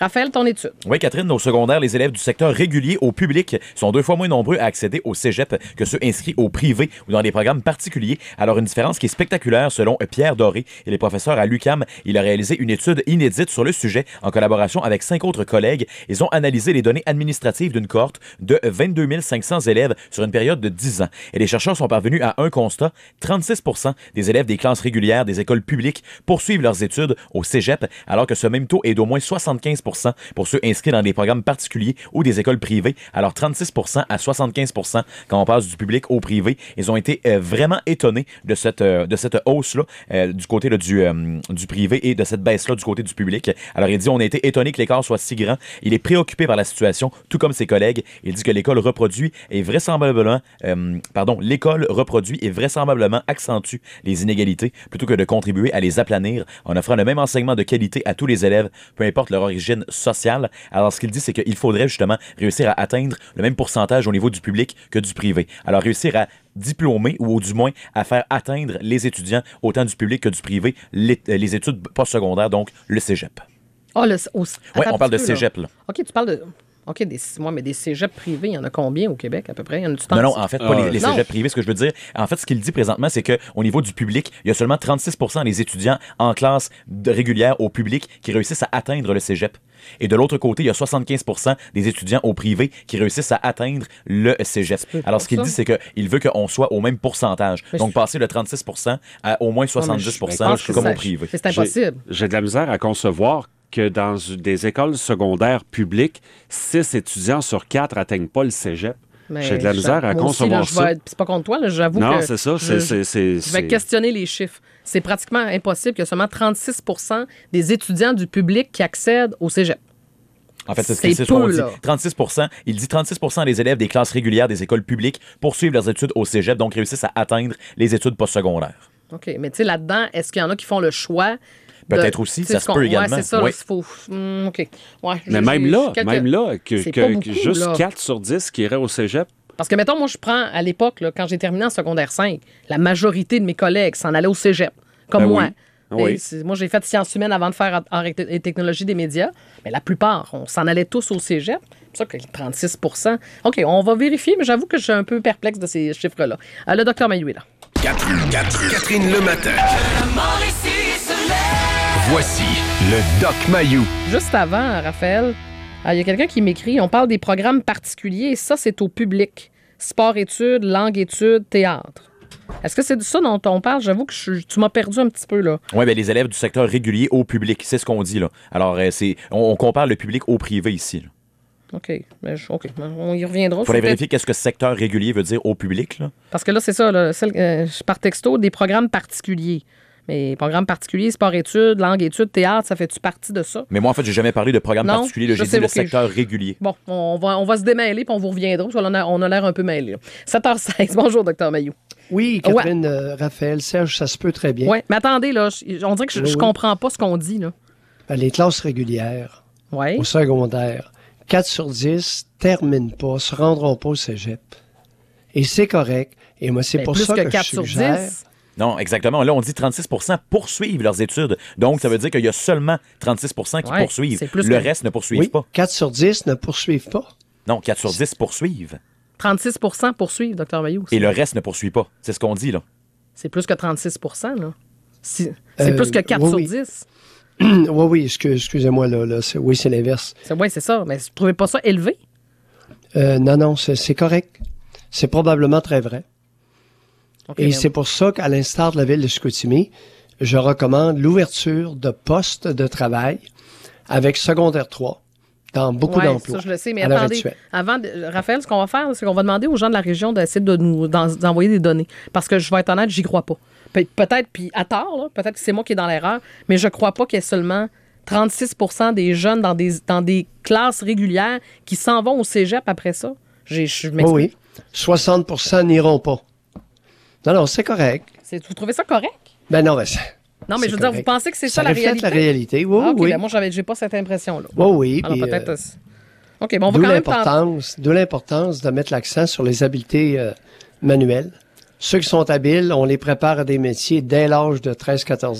Raphaël, ton étude. Oui, Catherine, au secondaire, les élèves du secteur régulier au public sont 2 fois moins nombreux à accéder au cégep que ceux inscrits au privé ou dans des programmes particuliers. Alors, une différence qui est spectaculaire selon Pierre Doré et les professeurs à l'UQAM. Il a réalisé une étude inédite sur le sujet en collaboration avec 5 autres collègues. Ils ont analysé les données administratives d'une cohorte de 22 500 élèves sur une période de 10 ans. Et les chercheurs sont parvenus à un constat. 36 % des élèves des classes régulières des écoles publiques poursuivent leurs études au cégep, alors que ce même taux est d'au moins 75 % pour ceux inscrits dans des programmes particuliers ou des écoles privées. Alors 36 % à 75 % quand on passe du public au privé. Ils ont été vraiment étonnés de cette hausse-là du côté là, du privé et de cette baisse-là du côté du public. Alors il dit on a été étonnés que l'écart soit si grand. Il est préoccupé par la situation, tout comme ses collègues. Il dit que l'école reproduit et vraisemblablement accentue les inégalités plutôt que de contribuer à les aplanir en offrant le même enseignement de qualité à tous les élèves, peu importe leur origine sociale. Alors, ce qu'il dit, c'est qu'il faudrait justement réussir à atteindre le même pourcentage au niveau du public que du privé. Alors, réussir à diplômer ou du moins à faire atteindre les étudiants, autant du public que du privé, les études postsecondaires, donc le cégep. Oh, oui, on parle de cégep, là. OK, tu parles de... OK, mais des cégeps privés, il y en a combien au Québec, à peu près? Non, en fait, pas les cégeps privés. Ce que je veux dire, en fait, ce qu'il dit présentement, c'est qu'au niveau du public, il y a seulement 36 % des étudiants en classe régulière au public qui réussissent à atteindre le cégep. Et de l'autre côté, il y a 75 % des étudiants au privé qui réussissent à atteindre le cégep. Alors, ce qu'il dit, c'est qu'il veut qu'on soit au même pourcentage. Donc, passer de 36 % à au moins 70 % comme au privé. C'est impossible. J'ai de la misère à concevoir que dans des écoles secondaires publiques, 6 étudiants sur 4 n'atteignent pas le cégep. J'ai de la misère à concevoir ça. C'est pas contre toi, là, j'avoue que... Non, c'est ça. Je vais questionner les chiffres. C'est pratiquement impossible qu'il y ait seulement 36 % des étudiants du public qui accèdent au cégep. En fait, c'est ce qu'on dit. 36 %, il dit 36 % des élèves des classes régulières des écoles publiques poursuivent leurs études au cégep, donc réussissent à atteindre les études postsecondaires. OK, mais tu sais, là-dedans, est-ce qu'il y en a qui font le choix... Peut-être aussi, ça se peut également. Ouais, c'est ça, oui. il faut... OK. Ouais, mais même là, que juste là. 4 sur 10 qui iraient au cégep. Parce que, mettons, moi, je prends, à l'époque, là, quand j'ai terminé en secondaire 5, la majorité de mes collègues s'en allaient au cégep, comme moi. Oui. Moi, j'ai fait sciences humaines avant de faire art et technologie des médias, mais la plupart, on s'en allait tous au cégep. C'est ça que 36 %. OK, on va vérifier, mais j'avoue que je suis un peu perplexe de ces chiffres-là. Le docteur Mayou est là. Catherine le matin. Voici le Doc Mayou. Juste avant, Raphaël, il y a quelqu'un qui m'écrit, on parle des programmes particuliers, et ça, c'est au public. Sport-études, langue-études, théâtre. Est-ce que c'est de ça dont on parle? J'avoue que tu m'as perdu un petit peu, là. Oui, bien, les élèves du secteur régulier au public, c'est ce qu'on dit, là. Alors, on compare le public au privé ici, là. OK. On y reviendra. Il faudrait vérifier qu'est-ce que secteur régulier veut dire au public, là. Parce que là, c'est ça, là, par texto, des programmes particuliers. Mais programmes particuliers, sport-études, langue-études, théâtre, ça fait-tu partie de ça? Mais moi, en fait, j'ai jamais parlé de programme particulier. Là, j'ai dit le secteur régulier. Bon, on va se démêler puis on vous reviendra parce qu'on a l'air un peu mêlés. 7h16. Bonjour, Dr Mayou. Oui, Catherine, Raphaël, Serge, ça se peut très bien. Oui, mais attendez, là, on dirait que je comprends pas ce qu'on dit, là. Les classes régulières au secondaire, 4 sur 10 terminent pas, se rendront pas au cégep. Et c'est correct. Et moi, c'est pour ça que 4 je suggère... sur 10? Non, exactement. Là, on dit 36 % poursuivent leurs études. Donc, ça veut dire qu'il y a seulement 36 % qui poursuivent. Le reste ne poursuivent pas. 4 sur 10 ne poursuivent pas. Non, 4 sur 10 poursuivent. 36 % poursuivent, Dr Mayou. Et le reste ne poursuit pas. C'est ce qu'on dit, là. C'est plus que 36 % là. C'est plus que 4 sur 10. Oui, excusez-moi, là c'est l'inverse. Oui, c'est ça. Mais vous ne trouvez pas ça élevé? Non, c'est correct. C'est probablement très vrai. Okay, et c'est pour ça qu'à l'instar de la ville de Chicoutimi, je recommande l'ouverture de postes de travail avec secondaire 3 dans beaucoup d'emplois. Ça, je le sais, mais attendez, Raphaël, ce qu'on va faire, c'est qu'on va demander aux gens de la région d'essayer d'envoyer des données. Parce que je vais être honnête, j'y crois pas. Peut-être, puis à tort, là, peut-être que c'est moi qui est dans l'erreur, mais je crois pas qu'il y ait seulement 36 % des jeunes dans des classes régulières qui s'en vont au cégep après ça. Je m'explique. Oui. 60 % n'iront pas. Non, c'est correct. Vous trouvez ça correct? Ben non, non, mais je veux dire, vous pensez que c'est ça la réalité? Ça reflète la réalité, oui, oui. Ben moi, j'ai pas cette impression-là. Oui. Alors peut-être... OK, bon, on va quand même d'où l'importance de mettre l'accent sur les habiletés manuelles. Ceux qui sont habiles, on les prépare à des métiers dès l'âge de 13-14 ans.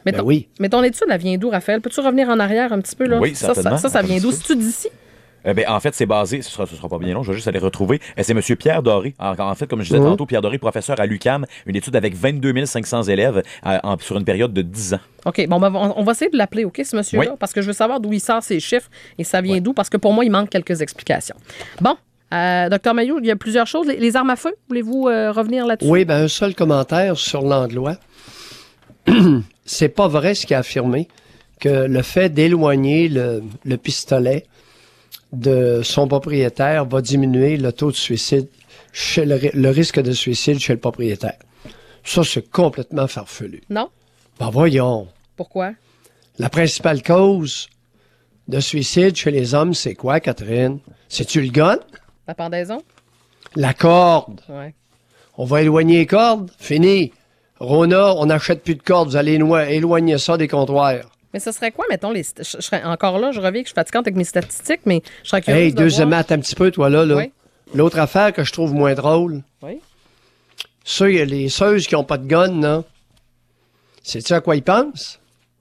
Mais Ben oui. Mais ton étude, elle vient d'où, Raphaël? Peux-tu revenir en arrière un petit peu? Là? Oui, certainement. Ça vient d'où? C'est-tu d'ici? En fait, c'est basé, ce sera pas bien long, je vais juste aller retrouver. C'est M. Pierre Doré. En fait, comme je disais tantôt, Pierre Doré, professeur à l'UQAM, une étude avec 22 500 élèves sur une période de 10 ans. OK, bon, on va essayer de l'appeler, OK, ce monsieur-là, parce que je veux savoir d'où il sort ces chiffres et ça vient d'où, parce que pour moi, il manque quelques explications. Bon, Dr Mailloux, il y a plusieurs choses. Les armes à feu, voulez-vous revenir là-dessus? Oui, un seul commentaire sur Landlois. C'est pas vrai ce qu'il a affirmé, que le fait d'éloigner le pistolet de son propriétaire va diminuer le taux de suicide, le risque de suicide chez le propriétaire. Ça, c'est complètement farfelu. Non? Ben voyons. Pourquoi? La principale cause de suicide chez les hommes, c'est quoi, Catherine? C'est-tu le gun? La pendaison? La corde. Ouais. On va éloigner les cordes. Fini. Rona, on n'achète plus de cordes. Vous allez éloigner ça des comptoirs. Mais ce serait quoi, mettons, je serais encore là, je reviens que je suis fatigante avec mes statistiques, mais je serais curieuse de deuxième voir... maths un petit peu, toi, là. Oui. L'autre affaire que je trouve moins drôle, Oui. les ceux qui n'ont pas de gun, là, sais-tu à quoi ils pensent?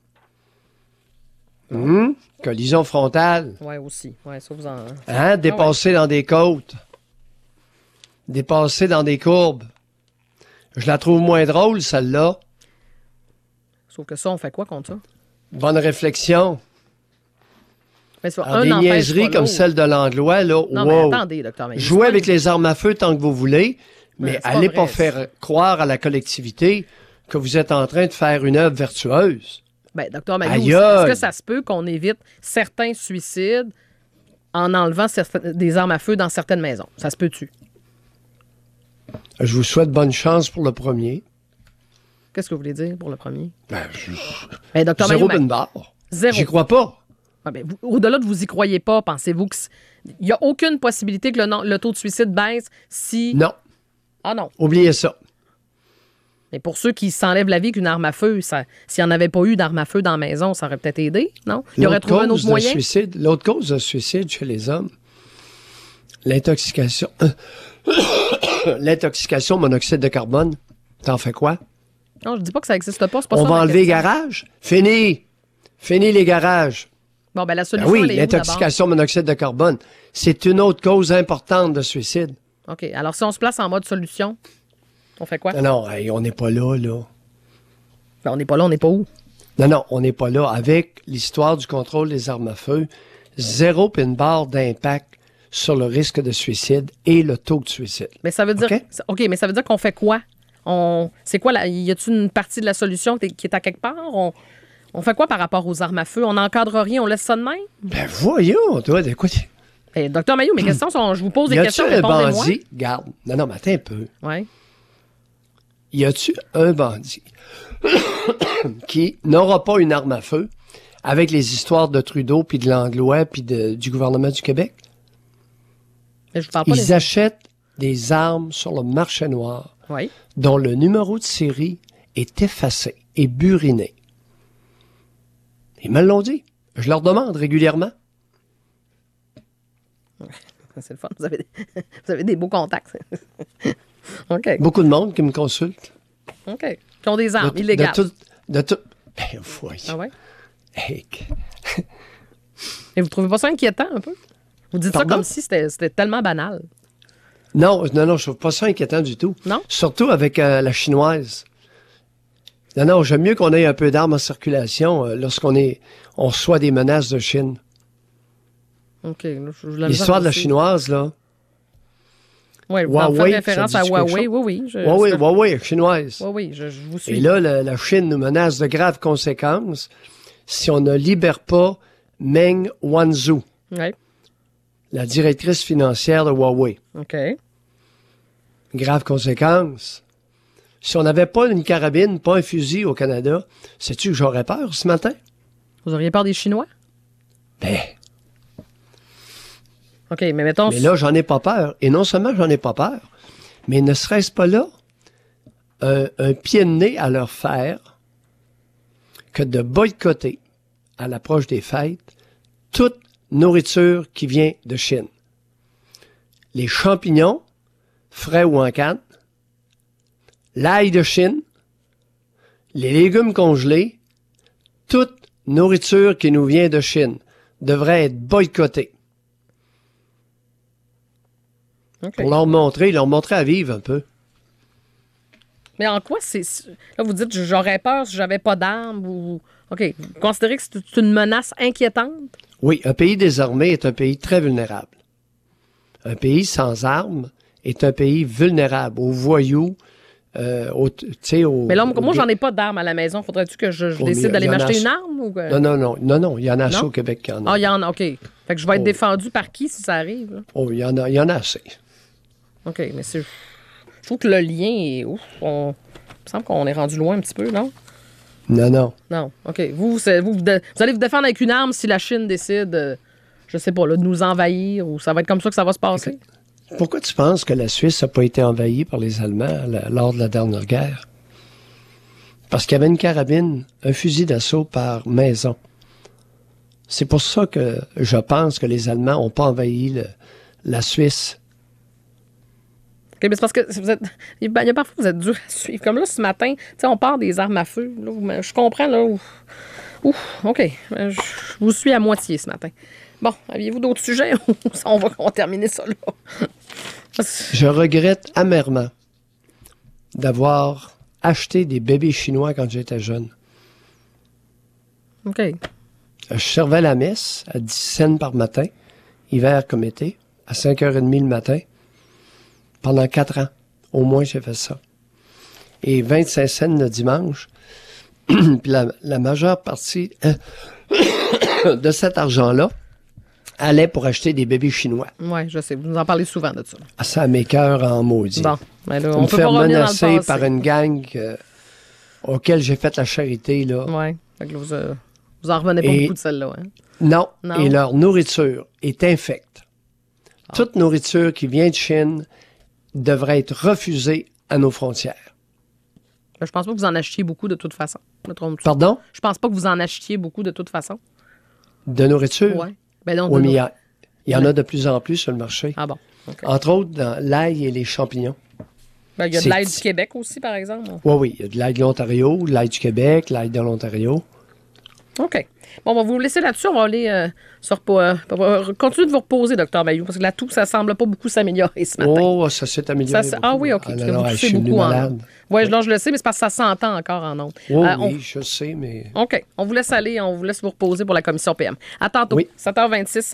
Collision frontale. Oui, aussi. Oui, ça vous en... Dépasser dans des côtes. Dépasser dans des courbes. Je la trouve moins drôle, celle-là. Sauf que ça, on fait quoi contre ça? Bonne réflexion. Mais ça, Alors, des niaiseries comme celle de Landlois, là, non, wow. mais attendez, docteur. Mais jouez avec les armes à feu tant que vous voulez, mais allez pas vrai, faire croire à la collectivité que vous êtes en train de faire une œuvre vertueuse. Bien, docteur Mailloux, est-ce que ça se peut qu'on évite certains suicides en enlevant des armes à feu dans certaines maisons? Ça se peut-tu? Je vous souhaite bonne chance pour le premier. Qu'est-ce que vous voulez dire pour le premier? Docteur Mailloux, open bar. Zéro. J'y crois pas. Au-delà de vous y croyez pas, pensez-vous qu'il n'y a aucune possibilité que le taux de suicide baisse si... Non. Ah non. Oubliez ça. Mais pour ceux qui s'enlèvent la vie qu'une arme à feu, s'il n'y en avait pas eu d'arme à feu dans la maison, ça aurait peut-être aidé, non? Il y aurait trouvé un autre moyen? L'autre cause de suicide chez les hommes, l'intoxication. L'intoxication au monoxyde de carbone. T'en fais quoi? Non, je dis pas que ça n'existe pas. C'est pas On ça, va la enlever les question. garages? Fini les garages. Bon, la solution, oui, elle est où, l'intoxication au monoxyde de carbone, c'est une autre cause importante de suicide. OK. Alors, si on se place en mode solution, on fait quoi? Non, on n'est pas là. On n'est pas là, on n'est pas où? Non, on n'est pas là. Avec l'histoire du contrôle des armes à feu, zéro pin barre d'impact sur le risque de suicide et le taux de suicide. Mais ça veut dire... OK, mais ça veut dire qu'on fait quoi? C'est quoi? Y a-t-il une partie de la solution qui est à quelque part? On fait quoi par rapport aux armes à feu? On n'encadre rien, on laisse ça de même? Ben voyons, toi, écoute. Docteur Mailloux, mes questions sont... Je vous pose des questions, répondez-moi. Y a-tu un répondez-moi. bandit? Garde. Non, mais attends un peu. Oui. Y a-tu un bandit qui n'aura pas une arme à feu avec les histoires de Trudeau, puis de Langlois, puis du gouvernement du Québec? Mais je vous parle pas Ils achètent des armes sur le marché noir dont le numéro de série est effacé et buriné. Ils me l'ont dit. Je leur demande régulièrement. C'est le fun. Vous avez des beaux contacts. OK. Beaucoup de monde qui me consulte. OK. Qui ont des armes illégales. De tout. Ben, voyons. Ah ouais? Hey. Et vous trouvez pas ça inquiétant un peu? Vous dites Pardon? ça comme si c'était tellement banal. Non, je trouve pas ça inquiétant du tout. Non? Surtout avec la chinoise. Non, j'aime mieux qu'on ait un peu d'armes en circulation lorsqu'on reçoit des menaces de Chine. OK. L'histoire de la chinoise, là. Oui, vous faites référence à Huawei. Oui. Huawei, chinoise. Oui, je vous suis. Et là, la Chine nous menace de graves conséquences si on ne libère pas Meng Wanzhou, la directrice financière de Huawei. OK. Graves conséquences. Si on n'avait pas une carabine, pas un fusil au Canada, sais-tu que j'aurais peur ce matin? Vous auriez peur des Chinois? Ben. OK, mais mettons... Mais là, j'en ai pas peur. Et non seulement j'en ai pas peur, mais ne serait-ce pas là un pied de nez à leur faire que de boycotter, à l'approche des fêtes, toute nourriture qui vient de Chine. Les champignons, frais ou en canne, l'ail de Chine, les légumes congelés, toute nourriture qui nous vient de Chine devrait être boycottée. OK. Pour leur montrer à vivre un peu. Mais en quoi c'est. Là, vous dites, j'aurais peur si j'avais pas d'armes ou. OK. Vous considérez que c'est une menace inquiétante? Oui, un pays désarmé est un pays très vulnérable. Un pays sans armes est un pays vulnérable aux voyous, Mais là, moi, j'en ai pas d'armes à la maison. Faudrait-tu que je décide d'aller m'acheter une arme? Ou que... Non. Il y en a assez au Québec qui en a. Ah, il y en a, OK. Fait que je vais être défendu par qui si ça arrive? Là? Oh, il y en a assez. OK, mais c'est. Je trouve que le lien est. Ouf, il me semble qu'on est rendu loin un petit peu, non? Non. Non. OK. Vous allez vous défendre avec une arme si la Chine décide, je sais pas, là, de nous envahir ou ça va être comme ça que ça va se passer? Pourquoi tu penses que la Suisse n'a pas été envahie par les Allemands lors de la dernière guerre? Parce qu'il y avait une carabine, un fusil d'assaut par maison. C'est pour ça que je pense que les Allemands n'ont pas envahi la Suisse. OK, mais c'est parce que il y a parfois vous êtes dur à suivre. Comme là, ce matin, tu sais, on part des armes à feu. Là, je comprends, là. OK. Je vous suis à moitié ce matin. Bon, aviez-vous d'autres sujets ou on va terminer ça là? Je regrette amèrement d'avoir acheté des bébés chinois quand j'étais jeune. OK. Je servais la messe à 10 cents par matin, hiver comme été, à 5h30 le matin. Pendant 4 ans, au moins, j'ai fait ça. Et 25 cents le dimanche. Puis la majeure partie de cet argent-là allait pour acheter des bébés chinois. Oui, je sais. Vous nous en parlez souvent de ça. Ah, ça m'écoeure en maudit. Bon, ben là, on on me peut faire pas revenir dans le menacer passé. par une gang auquel j'ai fait la charité, là. Oui. Fait que là, vous en revenez pas beaucoup de celle-là. Hein? Non. Non. Et leur nourriture est infecte. Toute nourriture qui vient de Chine devrait être refusée à nos frontières. Ben, je pense pas que vous en achetiez beaucoup de toute façon. Me trompe-tu? Pardon? Je pense pas que vous en achetiez beaucoup de toute façon. De nourriture? Oui. Ben non, Oui, mais il y en a de plus en plus sur le marché. Ah bon. OK. Entre autres, dans l'ail et les champignons. Ben, il y a de c'est- l'aide du Québec aussi, par exemple. Oui, il y a de l'ail de l'Ontario, de l'ail du Québec, l'ail de l'Ontario. OK. Bon, on va vous laisser là-dessus. On va aller continuer de vous reposer, Dr Mayou, parce que la toux, ça semble pas beaucoup s'améliorer ce matin. Oh, ça s'est amélioré. beaucoup. Oui, OK. Ah, Parce non, que non, vous je toussez suis venu beaucoup en malade. ondes. Oui, je le sais, mais c'est parce que ça s'entend encore en ondes. Oh, oui, je sais, mais... OK. On vous laisse aller. On vous laisse vous reposer pour la commission PM. À tantôt. Oui. 7h26.